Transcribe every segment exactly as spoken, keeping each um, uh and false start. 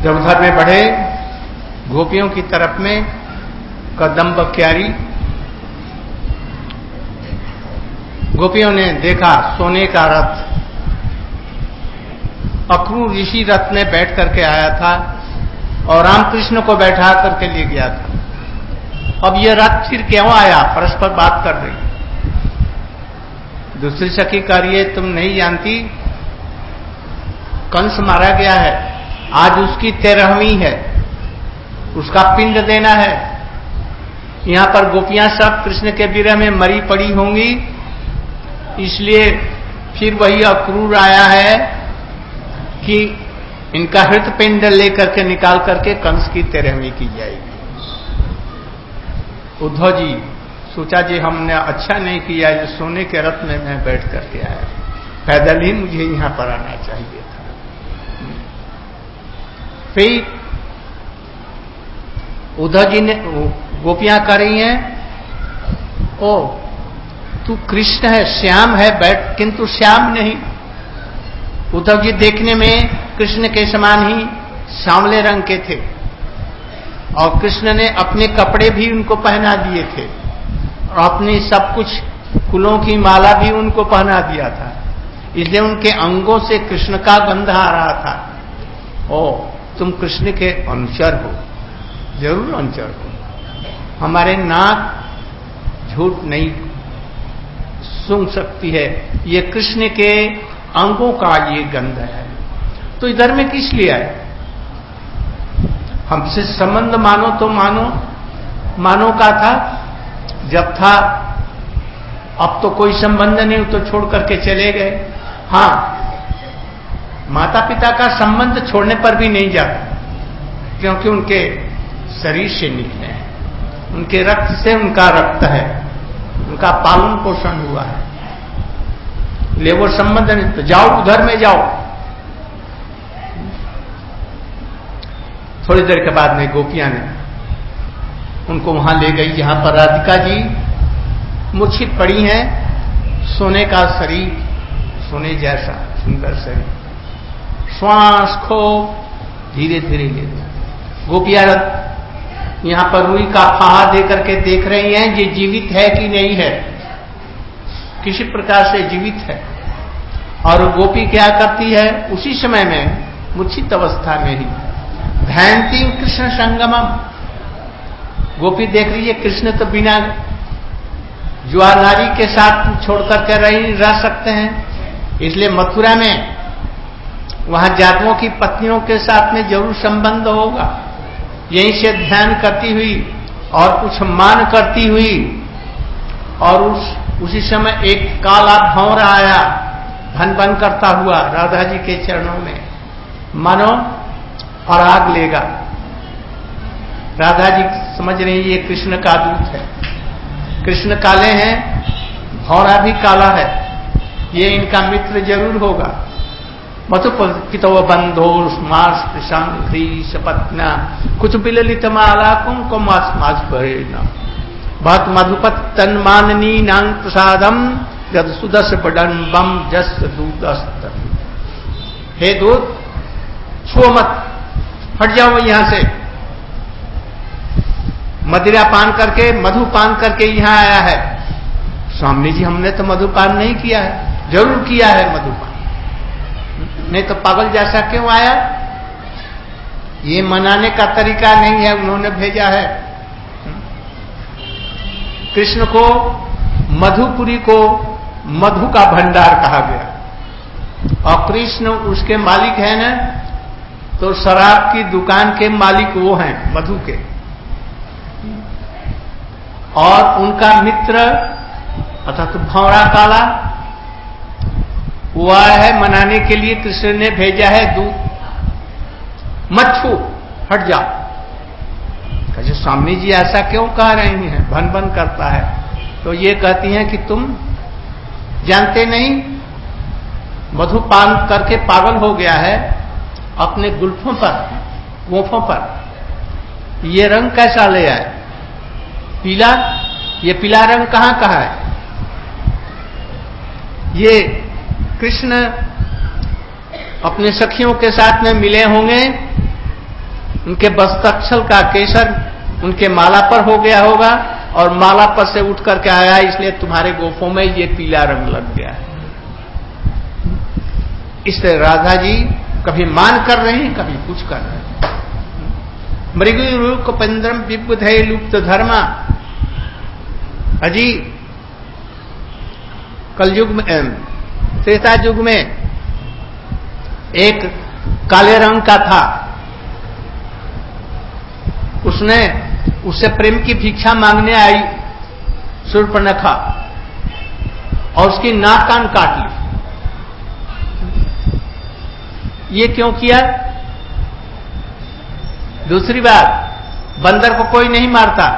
जब उधर में बढ़े गोपियों की तरफ में कदम्ब क्यारी, गोपियों ने देखा सोने का रथ, अक्रूर ऋषि रथ में बैठ करके आया था और रामकृष्ण को बैठा करके ले गया था। अब यह रथ फिर क्यों आया? परस्पर बात कर रही। दूसरी सखी कह रही है तुम नहीं जानती, कंस मारा गया है, आज उसकी तेरहवीं है, उसका पिंड देना है। यहां पर गोपियां सब कृष्ण के विरह में मरी पड़ी होंगी, इसलिए फिर वही अक्रूर आया है कि इनका हृत पिंड लेकर के निकाल करके कंस की तेरहवीं की जाएगी। उद्धव जी सोचा जी हमने अच्छा नहीं किया, ये सोने के रथ में मैं बैठ करके आया, पैदल ही मुझे यहां पर आना चाहिए था। फिर उद्धव जी ने, गोपियां कर रही हैं ओ तू कृष्ण है, श्याम है, बैठ, किंतु श्याम नहीं। उद्धव जी देखने में कृष्ण के समान ही सांवले रंग के थे और कृष्ण ने अपने कपड़े भी उनको पहना दिए थे और अपनी सब कुछ फूलों की माला भी उनको पहना दिया था, इसलिए उनके अंगों से कृष्ण का गंध आ रहा था। ओ तुम कृष्ण के अनुचर हो, जरूर अनुचर हो, हमारे नाक झूठ नहीं सूंघ सकती है, ये कृष्ण के अंगों का ये गंध है। तो इधर में किस लिए आए? हमसे संबंध मानो तो मानो, मानो का था जब था, अब तो कोई संबंध नहीं, तो छोड़ करके चले गए। हाँ, माता पिता का संबंध छोड़ने पर भी नहीं जाता, क्योंकि उनके शरीर से निकले हैं, उनके रक्त से उनका रक्त है, उनका पालन पोषण हुआ है, ले वो संबंध नहीं, तो जाओ उधर में जाओ। थोड़ी देर के बाद में गोपियां ने उनको वहां ले गई जहां पर राधिका जी मूर्छित पड़ी हैं, सोने का शरीर, सोने जैसा सुंदर शरीर, श्वास खो धीरे धीरे ले लिया। गोपियां यहां पर रुई का फाहा दे करके देख रही हैं ये जीवित है कि नहीं है, किसी प्रकार से जीवित है। और गोपी क्या करती है, उसी समय में मूर्छित अवस्था में ही ध्यानती कृष्ण संगमम, गोपी देख रही है कृष्ण तो बिना जुआ नारी के साथ छोड़ करके रह रह सकते हैं, इसलिए मथुरा में वहां जादुओं की पत्नियों के साथ में जरूर संबंध होगा। यहीं से ध्यान करती हुई और कुछ मान करती हुई, और उस उसी समय एक काला भंवर आया भन भन करता हुआ राधा जी के चरणों में, मानो पराग लेगा। राधा जी समझ रही ये कृष्ण का दूत है, कृष्ण काले हैं, भौरा भी काला है, ये इनका मित्र जरूर होगा। मधुपितो बंधो सपत्ना कुछ बिललित माला कुंकुमास भरेना भक्त मधुपत तन्माननी नांग प्रसादम जद सुदस बडम्बम जस दूतस्त। हे दूत छुओ मत, हट जाओ यहां से। मदिरा पान करके, मधु पान करके यहां आया है। स्वामी जी हमने तो मधुपान नहीं किया है। जरूर किया है मधुपान, नहीं तो पागल जैसा क्यों आया? ये मनाने का तरीका नहीं है, उन्होंने भेजा है। कृष्ण को मधुपुरी को मधु का भंडार कहा गया, और कृष्ण उसके मालिक है ना, तो शराब की दुकान के मालिक वो हैं मधु के, और उनका मित्र अर्थात तो भौरा काला हुआ है मनाने के लिए। कृष्ण ने भेजा है दूत, मत छू, हट जा। कहे स्वामी जी ऐसा क्यों कह रही हैं, भन भन करता है। तो ये कहती हैं कि तुम जानते नहीं, मधुपान करके पागल हो गया है अपने गुल्फों पर, गोफों पर। ये रंग कैसा ले आए, पीला, ये पीला रंग कहां कहां है? ये कृष्ण अपने सखियों के साथ में मिले होंगे उनके वस्त्रक्षल का केसर उनके माला पर हो गया होगा और माला पर से उठ करके आया, इसलिए तुम्हारे गोफों में ये पीला रंग लग गया है। इसलिए राधा जी कभी मान कर रहे हैं, कभी कुछ कर रहे हैं। मृगु रूप पंद्रम विबुध लुप्त धर्मा। अजी कलयुग में, त्रेता युग में एक काले रंग का था, उसने उससे प्रेम की भिक्षा मांगने आई शूर्पणखा और उसकी नाक कान काट ली। ये क्यों किया? दूसरी बात, बंदर को कोई नहीं मारता,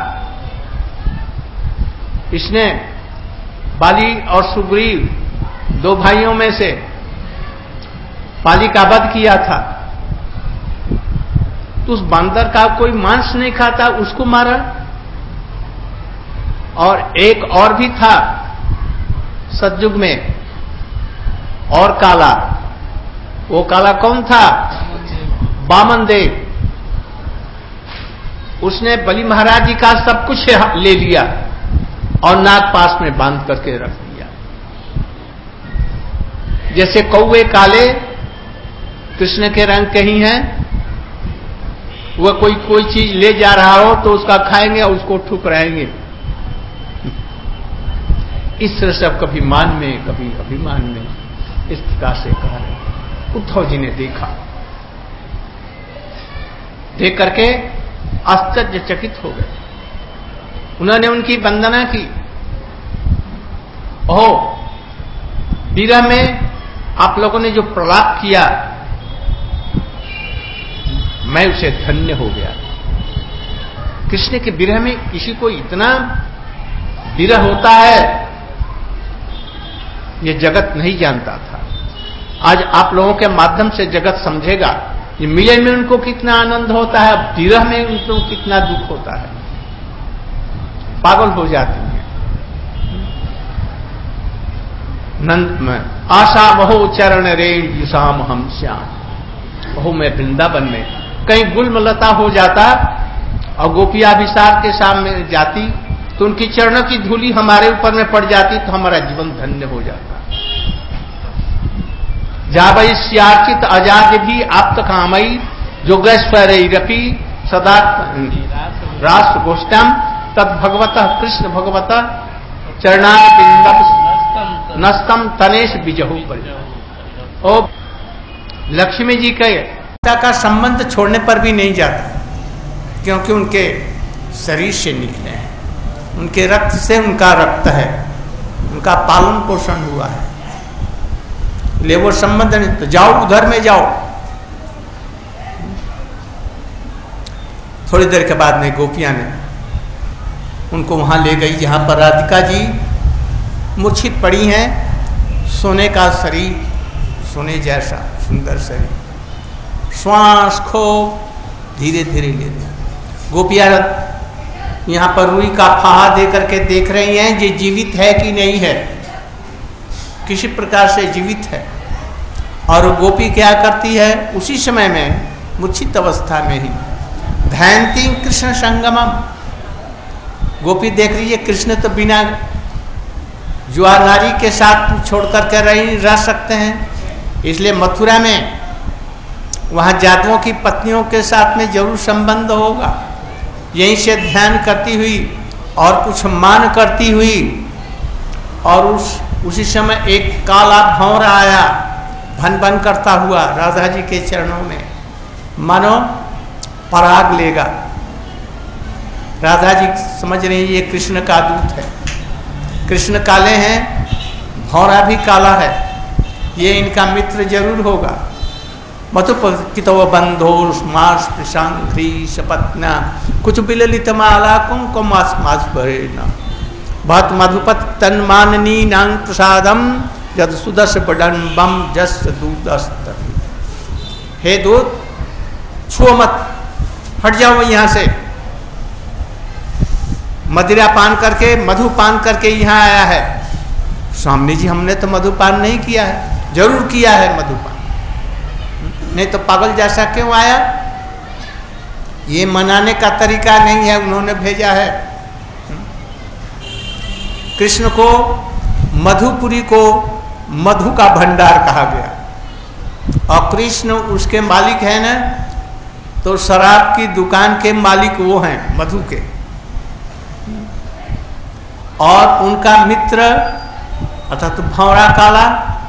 इसने बाली और सुग्रीव दो भाइयों में से बाली का वध किया था, तो उस बंदर का कोई मांस नहीं खाता, उसको मारा। और एक और भी था सतयुग में, और काला। वो काला कौन था? वामन देव। उसने बलि महाराज जी का सब कुछ ले लिया और नाग पास में बांध करके रख दिया। जैसे कौवे काले कृष्ण के रंग के ही हैं, वह कोई कोई चीज ले जा रहा हो तो उसका खाएंगे और उसको ठुकराएंगे। इस तरह से अब कभी मान में कभी अभिमान में इस प्रकार से कह रहे। उद्धव जी ने देखा, देख करके आश्चर्यचकित हो गए। उन्होंने उनकी वंदना की। ओहो, विरह में आप लोगों ने जो प्रलाप किया, मैं उसे धन्य हो गया। कृष्ण के विरह में किसी को इतना विरह होता है, यह जगत नहीं जानता था। आज आप लोगों के माध्यम से जगत समझेगा, ये मिलन में उनको कितना आनंद होता है, विरह में उनको कितना दुख होता है। पागल हो जाती हैं। नंद में आशा बहु चरण रेण युषाम हम श्याम। बहु में वृंदावन में कहीं गुलमलता हो जाता और गोपिया अभिसार के सामने जाती तो उनकी चरणों की धूली हमारे ऊपर में पड़ जाती तो हमारा जीवन धन्य हो जाता। जावई श्याचित अजाज भी आप्त कामई जोगेश्वरपी सदा रास गोष्ठम तद भगवत कृष्ण भगवत चरणारविंद नस्तम तनेश बिजहु पर। ओ लक्ष्मी जी के का संबंध छोड़ने पर भी नहीं जाता, क्योंकि उनके शरीर से निकले हैं, उनके रक्त से उनका रक्त है, उनका पालन पोषण हुआ है, ले वो संबंध नहीं। तो जाओ उधर में जाओ। थोड़ी देर के बाद में गोपियां ने उनको वहां ले गई जहां पर राधिका जी मूर्छित पड़ी हैं। सोने का शरीर, सोने जैसा सुंदर शरीर, श्वास खो धीरे धीरे ले रहे। गोपियां यहां पर रुई का फाहा दे करके देख रही हैं ये जीवित है कि नहीं है, किसी प्रकार से जीवित है। और गोपी क्या करती है, उसी समय में मूर्छित अवस्था में ही ध्यानती कृष्ण संगमम। गोपी देख रही है कृष्ण तो बिना जुआ नारी के साथ छोड़ करके रह रह सकते हैं, इसलिए मथुरा में वहां जादुओं की पत्नियों के साथ में जरूर संबंध होगा। यहीं से ध्यान करती हुई और कुछ मान करती हुई, और उस उसी समय एक काला भंवर आया भन भन करता हुआ राधा जी के चरणों में, मानो पराग लेगा। राधा जी समझ रही ये कृष्ण का दूत है, कृष्ण काले हैं, भौरा भी काला है, ये इनका मित्र जरूर होगा। मधुपकितो बंधो मास प्रशांति सपत्ना कुछ बिललित माला कुंकुम मास भरे न भत मधुपत तन्माननी नांग प्रसादम जद सुदस बडम्बम जस दूतस्त। हे दूत, छुओ मत, हट जाओ यहां से। मदिरा पान करके मधु पान करके यहां आया है। स्वामी जी हमने तो मधुपान नहीं किया है। जरूर किया है मधुपान, नहीं तो पागल जैसा क्यों आया। ये मनाने का तरीका नहीं है, उन्होंने भेजा है। कृष्ण को मधुपुरी को मधु का भंडार कहा गया, और कृष्ण उसके मालिक है ना, तो शराब की दुकान के मालिक वो हैं मधु के, और उनका मित्र अर्थात तो भौरा काला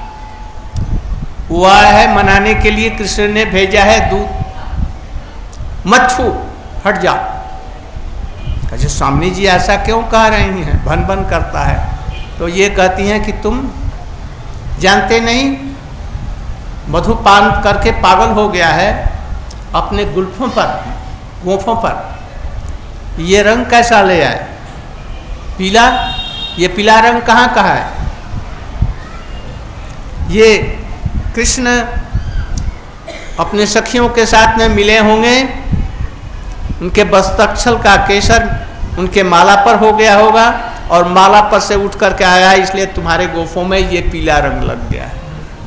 वो आया है मनाने के लिए। कृष्ण ने भेजा है दूध, मत छू, हट जा। कहे स्वामी जी ऐसा क्यों कह रही हैं, भन भन करता है। तो ये कहती हैं कि तुम जानते नहीं, मधुपान करके पागल हो गया है, अपने गुल्फों पर, गोफों पर ये रंग कैसा ले आए, पीला। ये पीला रंग कहाँ का है? ये कृष्ण अपने सखियों के साथ में मिले होंगे, उनके बस्तक्षल का केसर उनके माला पर हो गया होगा, और माला पर से उठ करके आया, इसलिए तुम्हारे गोफों में ये पीला रंग लग गया है।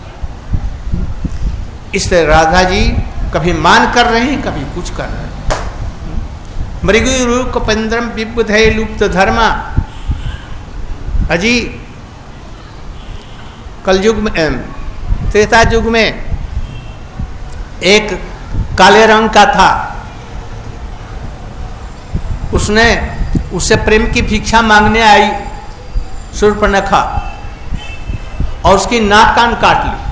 इससे राधा जी कभी मान कर रही हैं, कभी कुछ कर रहे हैं। मृगु रूप पंद्रम विबुधे लुप्त धर्मा। अजी कलयुग में, त्रेता युग में एक काले रंग का था, उसने उससे प्रेम की भिक्षा मांगने आई शूर्पणखा, और उसकी नाक कान काट ली।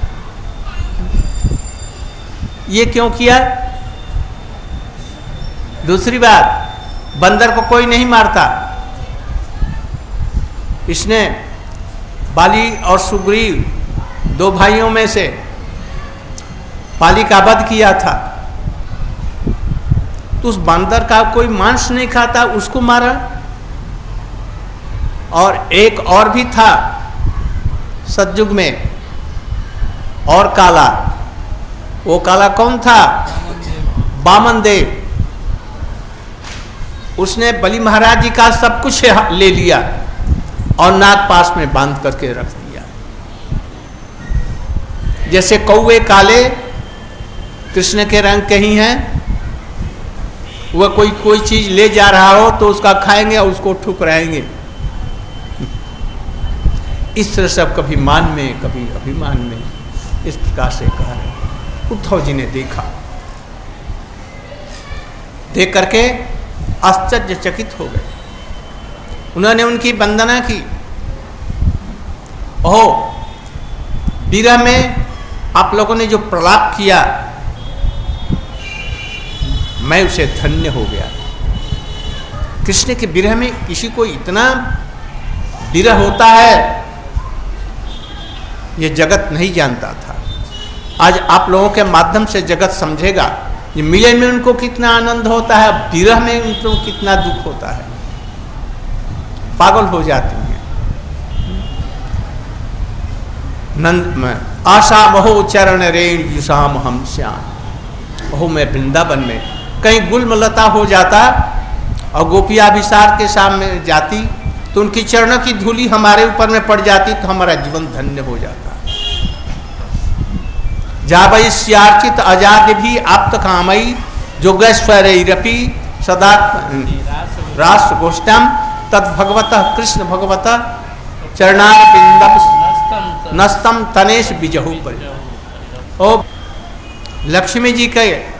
ये क्यों किया? दूसरी बात, बंदर को कोई नहीं मारता, इसने बाली और सुग्रीव दो भाइयों में से बाली का वध किया था, तो उस बंदर का कोई मांस नहीं खाता, उसको मारा। और एक और भी था सतयुग में, और काला। वो काला कौन था? बामन देव। उसने बलि महाराज जी का सब कुछ ले लिया और नाग पास में बांध करके रख दिया। जैसे कौवे काले कृष्ण के रंग के ही हैं, वह कोई कोई चीज ले जा रहा हो तो उसका खाएंगे और उसको ठुकराएंगे। इस तरह सब कभी मान में कभी अभिमान में इस प्रकार से कह रहे हैं। उद्धव जी ने देखा, देख करके आश्चर्यचकित हो गए। उन्होंने उनकी वंदना की। ओहो, विरह में आप लोगों ने जो प्रलाप किया, मैं उसे धन्य हो गया। कृष्ण के विरह में किसी को इतना विरह होता है, यह जगत नहीं जानता था। आज आप लोगों के माध्यम से जगत समझेगा, ये मिलन में उनको कितना आनंद होता है, विरह में उनको कितना दुख होता है, पागल हो जाती हैं। नंद में आशा महो चरण रेण युषाम हम श्याम। ओहो, मैं वृंदावन में कहीं गुलमलता हो जाता और गोपिया विसार के सामने जाती, तो उनकी चरणों की धूली हमारे ऊपर में पड़ जाती, तो हमारा जीवन धन्य हो जाता। जावई श्यार्चित अजाद भी आप्त कामई जोगैश्वर्यरपि सदा रास गोष्ठम तद भगवत कृष्ण भगवत चरणार बिंदम नस्तम तनेश बिजहु पर। ओ लक्ष्मी जी के